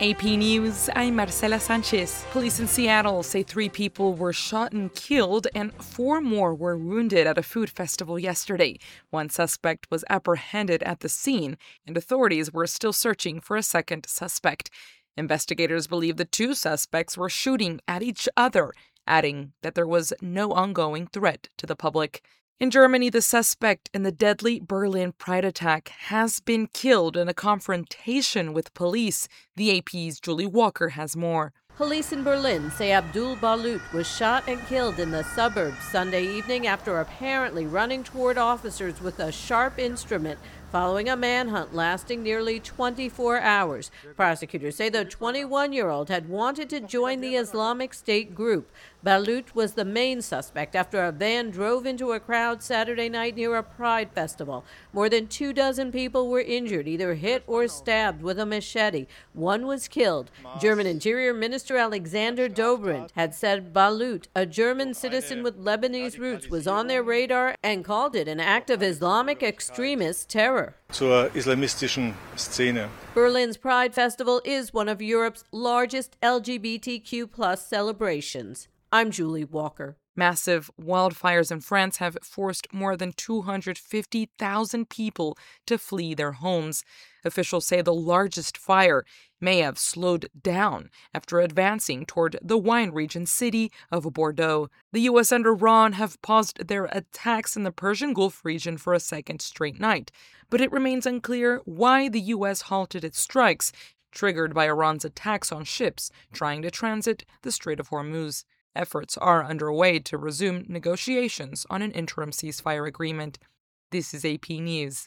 AP News, I'm Marcela Sanchez. Police in Seattle say 3 people were shot and killed and 4 more were wounded at a food festival yesterday. One suspect was apprehended at the scene, and authorities were still searching for a second suspect. Investigators believe the 2 suspects were shooting at each other, adding that there was no ongoing threat to the public. In Germany, the suspect in the deadly Berlin Pride attack has been killed in a confrontation with police. The AP's Julie Walker has more. Police in Berlin say Abdul Balut was shot and killed in the suburbs Sunday evening after apparently running toward officers with a sharp instrument following a manhunt lasting nearly 24 hours. Prosecutors say the 21-year-old had wanted to join the Islamic State group. Balut was the main suspect after a van drove into a crowd Saturday night near a Pride festival. More than 24 people were injured, either hit or stabbed with a machete. One was killed. German Interior Minister Alexander Dobrindt had said Balut, a German citizen with Lebanese roots, was on their radar and called it an act of Islamic extremist terror. Zur islamistischen Szene. Berlin's Pride Festival is one of Europe's largest LGBTQ+ celebrations. I'm Julie Walker. Massive wildfires in France have forced more than 250,000 people to flee their homes. Officials say the largest fire may have slowed down after advancing toward the wine region city of Bordeaux. The U.S. and Iran have paused their attacks in the Persian Gulf region for a second straight night, but it remains unclear why the U.S. halted its strikes, triggered by Iran's attacks on ships trying to transit the Strait of Hormuz. Efforts are underway to resume negotiations on an interim ceasefire agreement. This is AP News.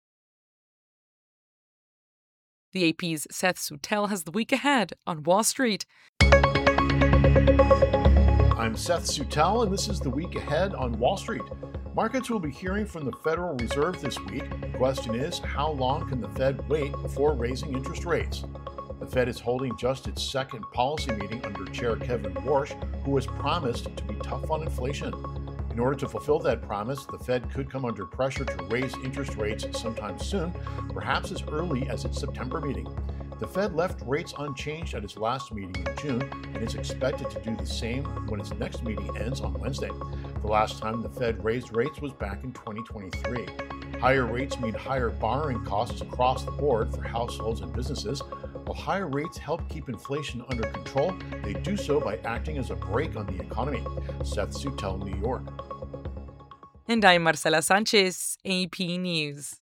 The AP's Seth Suttel has the week ahead on Wall Street. I'm Seth Suttel, and this is the week ahead on Wall Street. Markets will be hearing from the Federal Reserve this week. The question is, how long can the Fed wait before raising interest rates? The Fed is holding just its second policy meeting under Chair Kevin Warsh, who has promised to be tough on inflation. In order to fulfill that promise, the Fed could come under pressure to raise interest rates sometime soon, perhaps as early as its September meeting. The Fed left rates unchanged at its last meeting in June and is expected to do the same when its next meeting ends on Wednesday. The last time the Fed raised rates was back in 2023. Higher rates mean higher borrowing costs across the board for households and businesses. While higher rates help keep inflation under control, they do so by acting as a brake on the economy. Seth Suttel, New York. And I'm Marcela Sanchez, AP News.